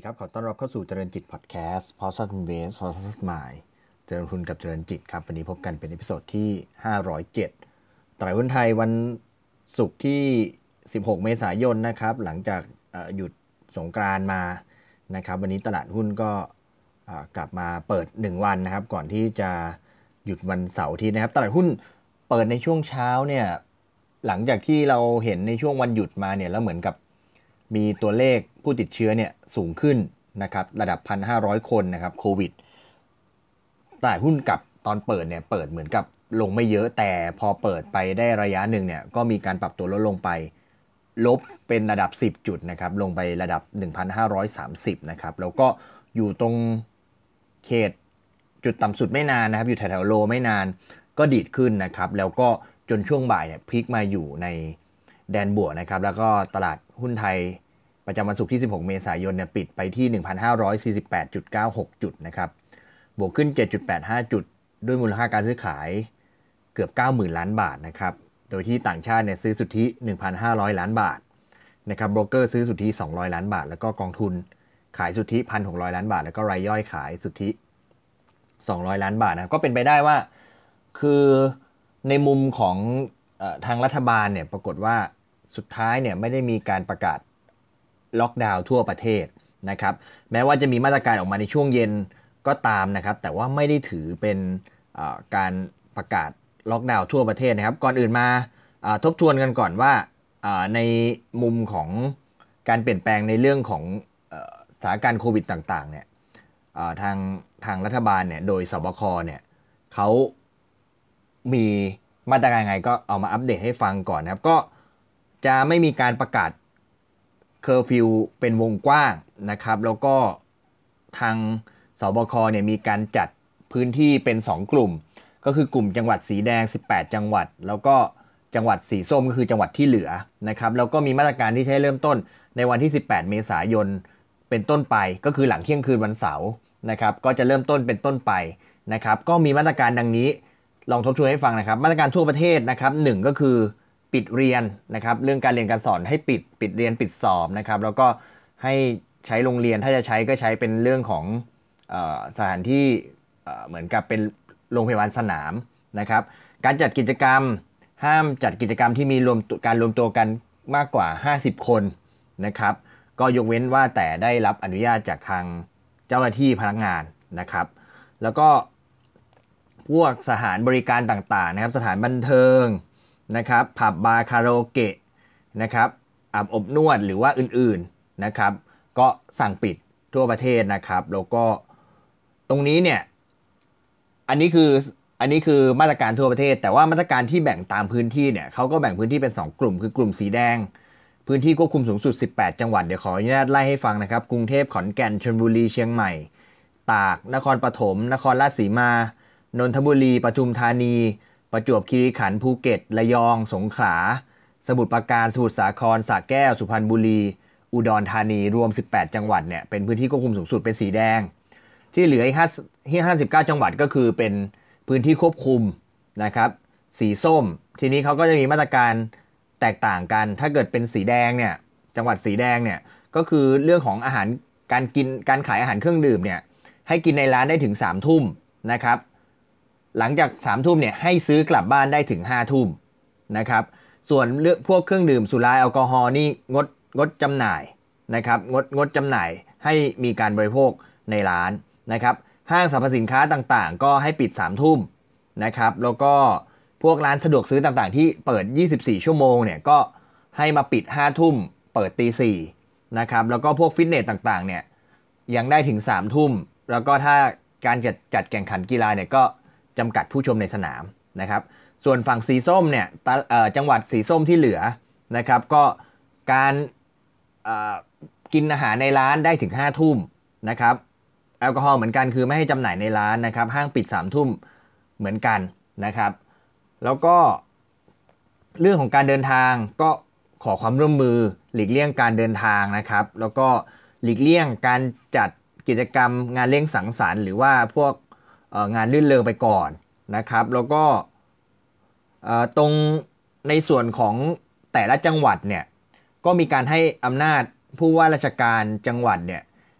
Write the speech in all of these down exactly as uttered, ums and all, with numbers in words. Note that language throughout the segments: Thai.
ครับขอต้อนรับเข้าสู่เจริญจิตพอดแคสต์ Positive Invest Positive Mind เจริญทุนกับเจริญจิตครับวันนี้พบกันเป็นเอพิโซดที่ห้าร้อยเจ็ดตลาดหุ้นไทยวันศุกร์ที่สิบหกเมษายนนะครับหลังจากหยุดสงกรานต์มานะครับวันนี้ตลาดหุ้นก็กลับมาเปิดหนึ่งวันนะครับก่อนที่จะหยุดวันเสาร์อาทิตย์นะครับตลาดหุ้นเปิดในช่วงเช้าเนี่ยหลังจากที่เราเห็นในช่วงวันหยุดมาเนี่ยแล้วเหมือนกับมีตัวเลขผู้ติดเชื้อเนี่ยสูงขึ้นนะครับระดับ หนึ่งพันห้าร้อย คนนะครับโควิดตลาดหุ้นกับตอนเปิดเนี่ยเปิดเหมือนกับลงไม่เยอะแต่พอเปิดไปได้ระยะหนึ่งเนี่ยก็มีการปรับตัวลดลงไปลบเป็นระดับสิบจุดนะครับลงไประดับ หนึ่งพันห้าร้อยสามสิบ นะครับแล้วก็อยู่ตรงเขตจุดต่ำสุดไม่นานนะครับอยู่แถวๆโลไม่นานก็ดีดขึ้นนะครับแล้วก็จนช่วงบ่ายเนี่ยพลิกมาอยู่ในแดนบวกนะครับแล้วก็ตลาดหุ้นไทยประจำวันศุกร์ที่สิบหกเมษายนเนี่ยปิดไปที่ หนึ่งพันห้าร้อยสี่สิบแปดจุดเก้าหก จุดนะครับบวกขึ้น เจ็ดจุดแปดห้า จุดด้วยมูลค่าการซื้อขายเกือบ เก้าหมื่น ล้านบาทนะครับโดยที่ต่างชาติเนี่ยซื้อสุทธิ หนึ่งพันห้าร้อย ล้านบาทนะครับโบรกเกอร์ซื้อสุทธิสองร้อยล้านบาทแล้วก็กองทุนขายสุทธิ หนึ่งพันหกร้อย ล้านบาทแล้วก็รายย่อยขายสุทธิสองร้อยล้านบาทนะก็เป็นไปได้ว่าคือในมุมของเอ่อทางรัฐบาลเนี่ยปรากฏว่าสุดท้ายเนี่ยไม่ได้มีการประกาศล็อกดาวน์ทั่วประเทศนะครับแม้ว่าจะมีมาตรการออกมาในช่วงเย็นก็ตามนะครับแต่ว่าไม่ได้ถือเป็นการประกาศล็อกดาวน์ทั่วประเทศนะครับก่อนอื่นมาทบทวนกันก่อนว่าในมุมของการเปลี่ยนแปลงในเรื่องของสถานการณ์โควิดต่างๆเนี่ยทางทางรัฐบาลเนี่ยโดยสบคเนี่ยเขามีมาตรการไงก็เอามาอัปเดตให้ฟังก่อนนะครับก็จะไม่มีการประกาศเคอร์ฟิวเป็นวงกว้างนะครับแล้วก็ทางสบคเนี่ยมีการจัดพื้นที่เป็นสองกลุ่มก็คือกลุ่มจังหวัดสีแดงสิบแปดจังหวัดแล้วก็จังหวัดสีส้มก็คือจังหวัดที่เหลือนะครับแล้วก็มีมาตรการที่ใช้เริ่มต้นในวันที่สิบแปดเมษายนเป็นต้นไปก็คือหลังเที่ยงคืนวันเสาร์นะครับก็จะเริ่มต้นเป็นต้นไปนะครับก็มีมาตรการดังนี้ลองทบทวนให้ฟังนะครับมาตรการทั่วประเทศนะครับหนึ่งก็คือปิดเรียนนะครับเรื่องการเรียนการสอนให้ปิดปิดเรียนปิดสอบนะครับแล้วก็ให้ใช้โรงเรียนถ้าจะใช้ก็ใช้เป็นเรื่องของเอ่อสถานที่เอ่อเหมือนกับเป็นโรงพยาบาลสนามนะครับการจัดกิจกรรมห้ามจัดกิจกรรมที่มีรวมการรวมตัวกันมากกว่าห้าสิบคนนะครับก็ยกเว้นว่าแต่ได้รับอนุญาตจากทางเจ้าหน้าที่พนักงานนะครับแล้วก็พวกสถานบริการต่างๆนะครับสถานบันเทิงนะครับผับบาร์คาราโอเกะนะครับอาบอบนวดหรือว่าอื่นๆนะครับก็สั่งปิดทั่วประเทศนะครับแล้วก็ตรงนี้เนี่ยอันนี้คืออันนี้คือมาตรการทั่วประเทศแต่ว่ามาตรการที่แบ่งตามพื้นที่เนี่ยเขาก็แบ่งพื้นที่เป็นสองกลุ่มคือกลุ่มสีแดงพื้นที่ควบคุมสูงสุดสิบแปดจังหวัดเดี๋ยวขออนุญาตไล่ให้ฟังนะครับกรุงเทพขอนแก่นชลบุรีเชียงใหม่ตากนครปฐมนครราชสีมานนทบุรีปทุมธานีประจวบคีรีขันธ์ภูเก็ตระยองสงขลาสมุทรปราการสมุทรสาครสระแก้วสุพรรณบุรีอุดรธานีรวมสิบแปดจังหวัดเนี่ยเป็นพื้นที่ควบคุมสูงสุดเป็นสีแดงที่เหลืออีกห้าสิบเก้าจังหวัดก็คือเป็นพื้นที่ควบคุมนะครับสีส้มทีนี้เขาก็จะมีมาตรการแตกต่างกันถ้าเกิดเป็นสีแดงเนี่ยจังหวัดสีแดงเนี่ยก็คือเรื่องของอาหารการกินการขายอาหารเครื่องดื่มเนี่ยให้กินในร้านได้ถึงสามทุ่มนะครับหลังจากสามทุ่มเนี่ยให้ซื้อกลับบ้านได้ถึงห้าทุ่มนะครับส่วนเรื่องพวกเครื่องดื่มสุราแอลกอฮอล์นี่งดงดจำหน่ายนะครับงดงดจำหน่ายให้มีการบริโภคในร้านนะครับห้างสรรพสินค้าต่างๆก็ให้ปิดสามทุ่มนะครับแล้วก็พวกร้านสะดวกซื้อต่างๆที่เปิดยี่สิบสี่ชั่วโมงเนี่ยก็ให้มาปิดห้าทุ่มเปิดตีสี่นะครับแล้วก็พวกฟิตเนสต่างๆเนี่ยยังได้ถึงสามทุ่มแล้วก็ถ้าการจัดจัดแข่งขันกีฬาเนี่ยก็จำกัดผู้ชมในสนามนะครับส่วนฝั่งสีส้มเนี่ยจังหวัดสีส้มที่เหลือนะครับก็การกินอาหารในร้านได้ถึงห้าทุ่มนะครับแอลกอฮอล์เหมือนกันคือไม่ให้จำหน่ายในร้านนะครับห้างปิดสามทุ่มเหมือนกันนะครับแล้วก็เรื่องของการเดินทางก็ขอความร่วมมือหลีกเลี่ยงการเดินทางนะครับแล้วก็หลีกเลี่ยงการจัดกิจกรรมงานเลี้ยงสังสรรค์หรือว่าพวกงานลื่นเริงไปก่อนนะครับแล้วก็ตรงในส่วนของแต่ละจังหวัดเนี่ยก็มีการให้อำนาจผู้ว่าราชการจังหวัดเนี่ย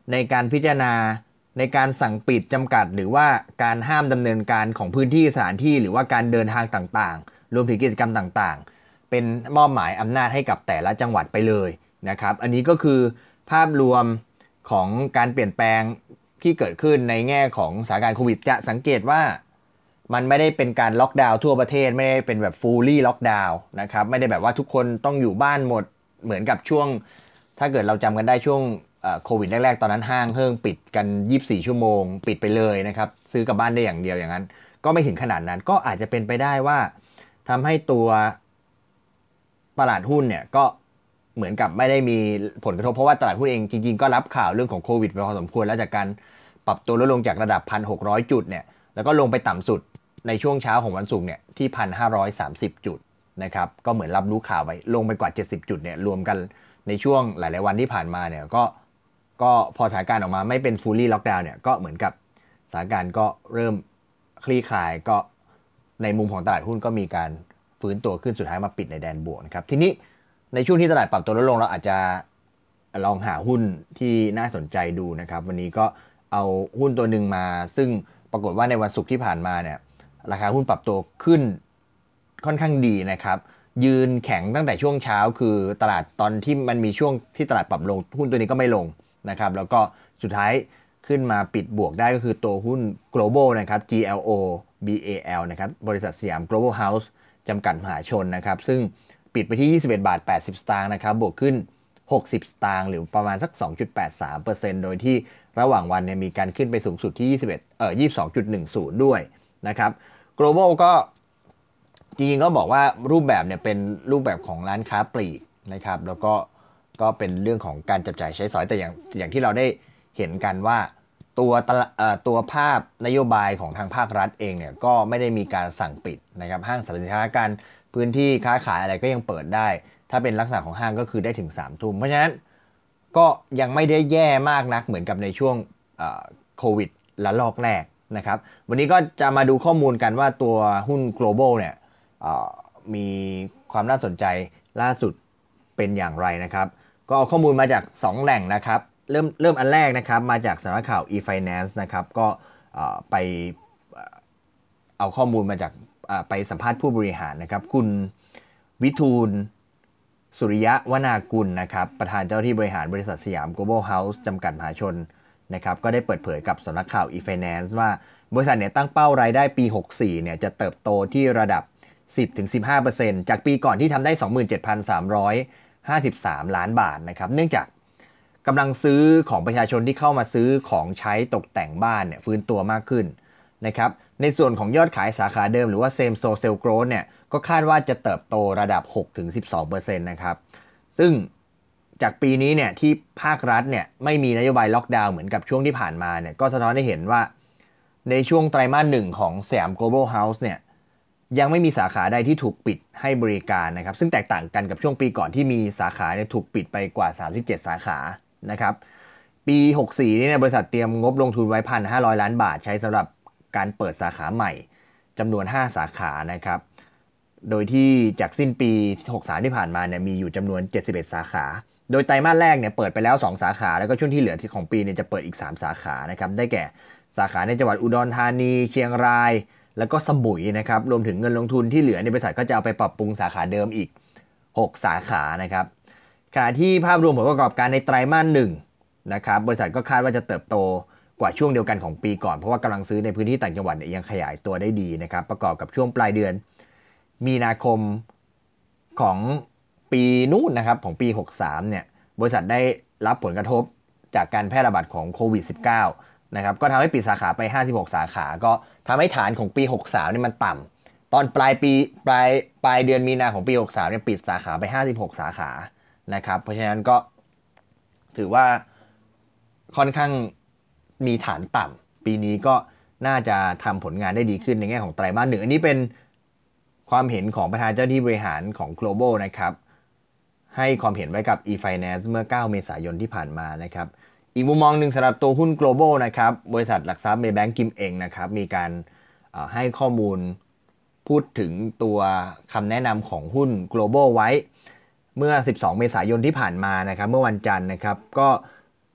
ในการพิจารณาในการสั่งปิดจำกัดหรือว่าการห้ามดำเนินการของพื้นที่สถานที่หรือว่าการเดินทางต่างๆรวมถึงกิจกรรมต่างๆเป็นมอบหมายอำนาจให้กับแต่ละจังหวัดไปเลยนะครับอันนี้ก็คือภาพรวมของการเปลี่ยนแปลงที่เกิดขึ้นในแง่ของสถานการณ์โควิดจะสังเกตว่ามันไม่ได้เป็นการล็อกดาวน์ทั่วประเทศไม่ได้เป็นแบบ fully ล็อกดาวน์นะครับไม่ได้แบบว่าทุกคนต้องอยู่บ้านหมดเหมือนกับช่วงถ้าเกิดเราจำกันได้ช่วงโควิดแรกๆตอนนั้นห้างเพิ่งปิดกันยี่สิบสี่ชั่วโมงปิดไปเลยนะครับซื้อกลับบ้านได้อย่างเดียวอย่างนั้นก็ไม่ถึงขนาดนั้นก็อาจจะเป็นไปได้ว่าทำให้ตัวตลาดหุ้นเนี่ยก็เหมือนกับไม่ได้มีผลกระทบเพราะว่าตลาดหุ้นเองจริงๆก็รับข่าวเรื่องของโควิดไปพอสมควรแล้วจากการปรับตัวลดลงจากระดับ หนึ่งพันหกร้อย จุดเนี่ยแล้วก็ลงไปต่ำสุดในช่วงเช้าของวันศุกร์เนี่ยที่ หนึ่งพันห้าร้อยสามสิบ จุดนะครับก็เหมือนรับรู้ข่าวไปลงไปกว่าเจ็ดสิบจุดเนี่ยรวมกันในช่วงหลายๆวันที่ผ่านมาเนี่ยก็ก็พอสถานการณ์ออกมาไม่เป็น fully lockdown เนี่ยก็เหมือนกับสถานการณ์ก็เริ่มคลี่คลายก็ในมุมของตลาดหุ้นก็มีการฟื้นตัวขึ้นสุดท้ายมาปิดในแดนบวกนะครับทีนี้ในช่วงที่ตลาดปรับตัวลดลงเราอาจจะลองหาหุ้นที่น่าสนใจดูนะครับวันนี้ก็เอาหุ้นตัวหนึ่งมาซึ่งปรากฏว่าในวันศุกร์ที่ผ่านมาเนี่ยราคาหุ้นปรับตัวขึ้นค่อนข้างดีนะครับยืนแข็งตั้งแต่ช่วงเช้าคือตลาดตอนที่มันมีช่วงที่ตลาดปรับลงหุ้นตัวนี้ก็ไม่ลงนะครับแล้วก็สุดท้ายขึ้นมาปิดบวกได้ก็คือตัวหุ้น global นะครับ จี แอล โอ บี เอ แอล นะครับบริษัทสยาม global house จำกัดมหาชนนะครับซึ่งปิดไปที่ยี่สิบเอ็ดบาทแปดสิบสตางค์นะครับบวกขึ้นหกสิบสตางค์หรือประมาณสัก สองจุดแปดสามเปอร์เซ็นต์ โดยที่ระหว่างวันเนี่ยมีการขึ้นไปสูงสุดที่ยี่สิบเอ็ดเอ่อ ยี่สิบสองจุดหนึ่งศูนย์ ด้วยนะครับ global ก็จริงๆก็บอกว่ารูปแบบเนี่ยเป็นรูปแบบของร้านค้าปลีกนะครับแล้วก็ก็เป็นเรื่องของการจับจ่ายใช้สอยแต่อย่างอย่างที่เราได้เห็นกันว่าตัวตัวภาพนโยบายของทางภาครัฐเองเนี่ยก็ไม่ได้มีการสั่งปิดนะครับห้างสรรพสินค้าการพื้นที่ค้าขายอะไรก็ยังเปิดได้ถ้าเป็นลักษณะของห้างก็คือได้ถึงสามทุ่มเพราะฉะนั้นก็ยังไม่ได้แย่มากนักเหมือนกับในช่วงโควิดระลอกแรกนะครับวันนี้ก็จะมาดูข้อมูลกันว่าตัวหุ้น global เนี่ยมีความน่าสนใจล่าสุดเป็นอย่างไรนะครับก็เอาข้อมูลมาจากสองแหล่งนะครับเริ่มเริ่มอันแรกนะครับมาจากสำนักข่าว e-finance นะครับก็ไปเอาข้อมูลมาจากไปสัมภาษณ์ผู้บริหารนะครับคุณวิทูลสุริยะวนากุลนะครับประธานเจ้าที่บริหารบริษัทสยาม global house จำกัดมหาชนนะครับก็ได้เปิดเผยกับสำนักข่าว e-finance ว่าบริษัทเนี่ยตั้งเป้ารายได้ปีหกสิบสี่เนี่ยจะเติบโตที่ระดับ สิบถึงสิบห้าเปอร์เซ็นต์ จากปีก่อนที่ทำได้ สองหมื่นเจ็ดพันสามร้อยห้าสิบสาม ล้านบาทนะครับเนื่องจากกำลังซื้อของประชาชนที่เข้ามาซื้อของใช้ตกแต่งบ้านเนี่ยฟื้นตัวมากขึ้นนะครับในส่วนของยอดขายสาขาเดิมหรือว่า same store sales growth เนี่ยก็คาดว่าจะเติบโตระดับ หกถึงสิบสองเปอร์เซ็นต์ นะครับซึ่งจากปีนี้เนี่ยที่ภาครัฐเนี่ยไม่มีนโยบายล็อกดาวน์เหมือนกับช่วงที่ผ่านมาเนี่ยก็สะท้อนให้เห็นว่าในช่วงไตรมาสหนึ่งของสยาม global house เนี่ยยังไม่มีสาขาใดที่ถูกปิดให้บริการนะครับซึ่งแตกต่างกันกับช่วงปีก่อนที่มีสาขาเนี่ยถูกปิดไปกว่าสามสิบเจ็ดสาขานะครับปีหกสิบสี่นี่เนี่ยบริษัทเตรียมงบลงทุนไว้ หนึ่งพันห้าร้อย ล้านบาทใช้สำหรับการเปิดสาขาใหม่จำนวนห้าสาขานะครับโดยที่จากสิ้นปีหกสิบสามที่ผ่านมาเนี่ยมีอยู่จำนวนเจ็ดสิบเอ็ดสาขาโดยไตรมาสแรกเนี่ยเปิดไปแล้วสองสาขาแล้วก็ช่วงที่เหลือของปีเนี่ยจะเปิดอีกสามสาขานะครับได้แก่สาขาในจังหวัดอุดรธานีเชียงรายแล้วก็สมุยนะครับรวมถึงเงินลงทุนที่เหลือในบริษัทก็จะเอาไปปรับปรุงสาขาเดิมอีกหกสาขานะครับขณะที่ภาพรวมผลประกอบการในไตรมาสหนึ่งนะครับบริษัทก็คาดว่าจะเติบโตกว่าช่วงเดียวกันของปีก่อนเพราะว่ากำลังซื้อในพื้นที่ต่างจังหวัดเนี่ยยังขยายตัวได้ดีนะครับประกอบกับช่วงปลายเดือนมีนาคมของปีนู้นนะครับของปีหกสิบสามเนี่ยบริษัทได้รับผลกระทบจากการแพร่ระบาดของโควิด สิบเก้า นะครับก็ทำให้ปิดสาขาไปห้าสิบหกสาขาก็ทำให้ฐานของปีหกสิบสามนี่มันต่ำตอนปลายปีปลายปลายเดือนมีนาของปีหกสิบสามเนี่ยปิดสาขาไปห้าสิบหกสาขานะครับเพราะฉะนั้นก็ถือว่าค่อนข้างมีฐานต่ำปีนี้ก็น่าจะทำผลงานได้ดีขึ้นในแง่ของไตรมาสหนึ่งอันนี้เป็นความเห็นของประธานเจ้าที่บริหารของ global นะครับให้ความเห็นไว้กับ e-finance เมื่อเก้าเมษายนที่ผ่านมานะครับอีกมุมมองหนึ่งสำหรับตัวหุ้น global นะครับบริษัทหลักทรัพย์ Maybank Kim Eng นะครับมีการให้ข้อมูลพูดถึงตัวคำแนะนำของหุ้น global ไว้เมื่อสิบสองเมษายนที่ผ่านมานะครับเมื่อวันจันทร์นะครับก็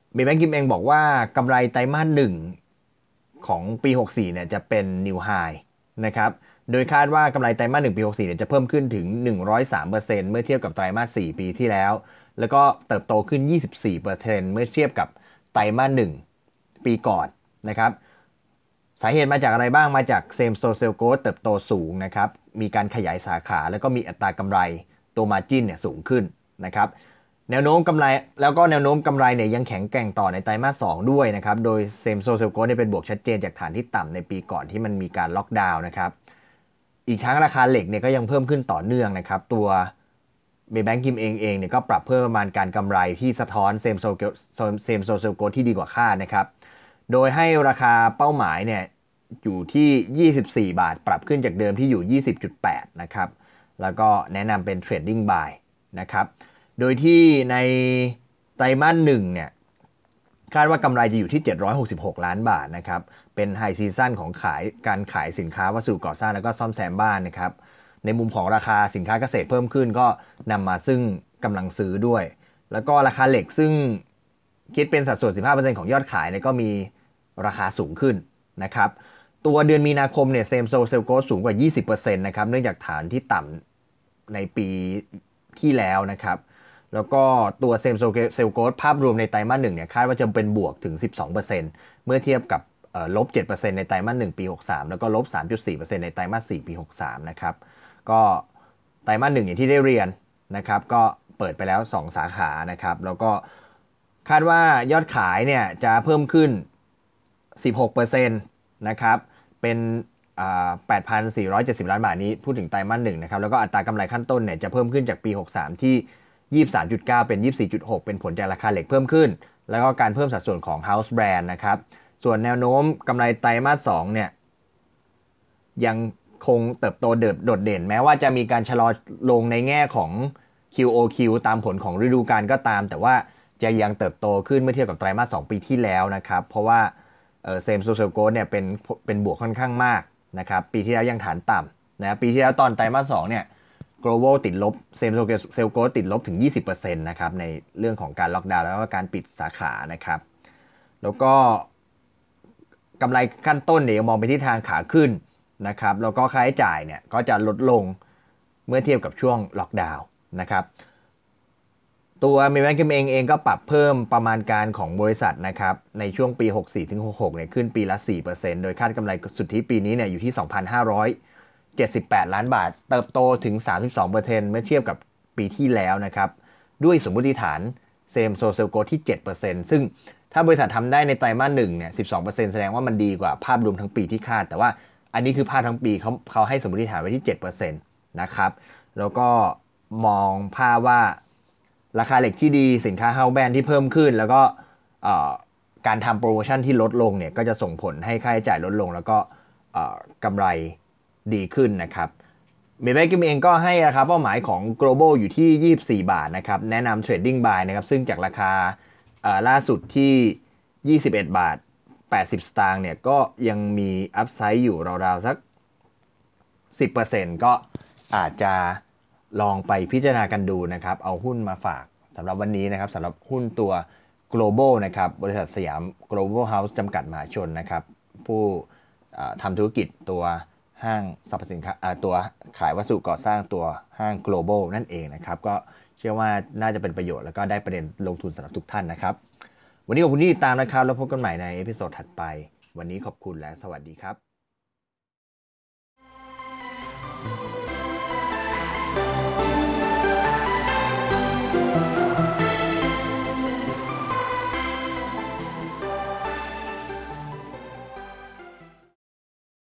เบย์แบงก์กิมเองบอกว่ากำไรไตรมาสหนึ่งของปีหกสิบสี่เนี่ยจะเป็น New High นะครับโดยคาดว่ากำไรไตรมาสหนึ่งปีหกสิบสี่เนี่ยจะเพิ่มขึ้นถึง หนึ่งร้อยสามเปอร์เซ็นต์ เมื่อเทียบกับไตรมาสสี่ปีที่แล้วแล้วก็เติบโตขึ้น ยี่สิบสี่เปอร์เซ็นต์ เมื่อเทียบกับไตรมาสหนึ่งปีก่อนนะครับสาเหตุมาจากอะไรบ้างมาจาก Same Store Sales Growth เติบโตสูงนะครับมีการขยายสาขาแล้วก็มีอัตรากำไรตัว Margin เนี่ยสูงขึ้นนะครับแนวโน้มกำไรแล้วก็แนวโน้มกำไรเนี่ยยังแข็งแกร่งต่อในไตรมาสสองด้วยนะครับโดย Same Store Sales Growth เนี่ยเป็นบวกชัดเจนจากฐานที่ต่ำในปีก่อนที่มันมีการล็อกดาวน์นะครับอีกทั้งราคาเหล็กเนี่ยก็ยังเพิ่มขึ้นต่อเนื่องนะครับตัวเบย์แบงก์กิมเองเองเนี่ยก็ปรับเพิ่มประมาณการกำไรที่สะท้อน Same Store Same Store Sales Growth ที่ดีกว่าคาดนะครับโดยให้ราคาเป้าหมายเนี่ยอยู่ที่ยี่สิบสี่บาทปรับขึ้นจากเดิมที่อยู่ ยี่สิบจุดแปด นะครับแล้วก็แนะนำเป็น Trading Buy นะครับโดยที่ในไตรมาสหนึ่งเนี่ยคาดว่ากำไรจะอยู่ที่เจ็ดร้อยหกสิบหกล้านบาทนะครับเป็นไฮซีซั่นของขายการขายสินค้าวัสดุก่อสร้างแล้วก็ซ่อมแซมบ้านนะครับในมุมของราคาสินค้าเกษตรเพิ่มขึ้นก็นำมาซึ่งกำลังซื้อด้วยแล้วก็ราคาเหล็กซึ่งคิดเป็นสัดส่วน สิบห้าเปอร์เซ็นต์ ของยอดขายเนี่ยก็มีราคาสูงขึ้นนะครับตัวเดือนมีนาคมเนี่ย Same Store Sales Growth สูงกว่า ยี่สิบเปอร์เซ็นต์ นะครับเนื่องจากฐานที่ต่ำในปีที่แล้วนะครับแล้วก็ตัว Same Store Sales Growth ภาพรวมในไตรมาสหนึ่งเนี่ยคาดว่าจะเป็นบวกถึง สิบสองเปอร์เซ็นต์ เมื่อเทียบกับลบ เจ็ดเปอร์เซ็นต์ ในไตรมาสหนึ่งปีหกสิบสามแล้วก็ลบ สามจุดสี่เปอร์เซ็นต์ ในไตรมาสสี่ปีหกสิบสามนะครับก็ไตรมาสหนึ่งอย่างที่ได้เรียนนะครับก็เปิดไปแล้วสองสาขานะครับแล้วก็คาดว่ายอดขายเนี่ยจะเพิ่มขึ้น สิบหกเปอร์เซ็นต์ นะครับเป็น แปดพันสี่ร้อยเจ็ดสิบล้านบาทนี้พูดถึงไตรมาสหนึ่งนะครับแล้วก็อัตรากำไรขั้นต้นเนี่ยจะเพิ่มขึ้นจากปีหกสิบสามที่ ยี่สิบสามจุดเก้า เป็น ยี่สิบสี่จุดหก เป็นผลจากราคาเหล็กเพิ่มขึ้นแล้วก็การเพิ่มสัดส่วนของ House Brand นะครับส่วนแนวโน้มกำไรไตรมาสสองเนี่ยยังคงเติบโตโดดเด่นแม้ว่าจะมีการชะลอลงในแง่ของ คิว โอ คิว ตามผลของฤดูกาลก็ตามแต่ว่าจะยังเติบโตขึ้นเมื่อเทียบกับไตรมาสสองปีที่แล้วนะครับเพราะว่าเอ่อ Same Store Sales Growth เนี่ยเป็นเป็นบวกค่อนข้างมากนะครับปีที่แล้วยังฐานต่ำนะปีที่แล้วตอนไตรมาสสองเนี่ย global ติดลบ Same Store Sales Growth ติดลบถึง ยี่สิบเปอร์เซ็นต์ นะครับในเรื่องของการล็อกดาวน์แล้วก็การปิดสาขานะครับแล้วก็กำไรขั้นต้นเนี่ยมองไปที่ทางขาขึ้นนะครับแล้วก็ค่าใช้จ่ายเนี่ยก็จะลดลงเมื่อเทียบกับช่วงล็อกดาวน์นะครับตัวเมย์แบงก์เองเองก็ปรับเพิ่มประมาณการของบริษัทนะครับในช่วงปีหกสิบสี่ถึงหกสิบหกเนี่ยขึ้นปีละ สี่เปอร์เซ็นต์ โดยคาดกำไรสุทธิปีนี้เนี่ยอยู่ที่ สองพันห้าร้อยเจ็ดสิบแปดล้านบาทเติบโตถึง สามสิบสองเปอร์เซ็นต์ เมื่อเทียบกับปีที่แล้วนะครับด้วยสมมติฐาน Same Store Sales Growth ที่ เจ็ดเปอร์เซ็นต์ ซึ่งถ้าบริษัททำได้ในไตรมาสหนึ่งเนี่ย สิบสองเปอร์เซ็นต์ แสดงว่ามันดีกว่าภาพรวมทั้งปีที่คาดแต่ว่าอันนี้คือภาพทั้งปีเขาเขาให้สมมติฐานไว้ที่ เจ็ดเปอร์เซ็นต์ นะครับแล้วก็มองภาพว่าราคาเหล็กที่ดีสินค้า House Brand ที่เพิ่มขึ้นแล้วก็การทำโปรโมชั่นที่ลดลงเนี่ยก็จะส่งผลให้ค่าใช้จ่ายลดลงแล้วก็กำไรดีขึ้นนะครับเมย์แบงก์เองก็ให้ราคาเป้าหมายของ global อยู่ที่ยี่สิบสี่บาทนะครับแนะนำ trading buy นะครับซึ่งจากราคาล่าสุดที่ยี่สิบเอ็ดบาทแปดสิบสตางค์เนี่ยก็ยังมีอัพไซด์อยู่ราวๆสัก สิบเปอร์เซ็นต์ ก็อาจจะลองไปพิจารณากันดูนะครับเอาหุ้นมาฝากสำหรับวันนี้นะครับสำหรับหุ้นตัว global นะครับบริษัทสยาม global house จำกัดมหาชนนะครับผู้ทำธุรกิจตัวห้างสรรพสินค้าตัวขายวัสดุก่อสร้างตัวห้าง global นั่นเองนะครับก็เชื่อว่าน่าจะเป็นประโยชน์แล้วก็ได้ประเด็นลงทุนสำหรับทุกท่านนะครับวันนี้ขอบคุณที่ติดตามนะครับแล้วพบกันใหม่ในเอพิโซดถัดไปวันนี้ขอบคุณและสวัสดีครับ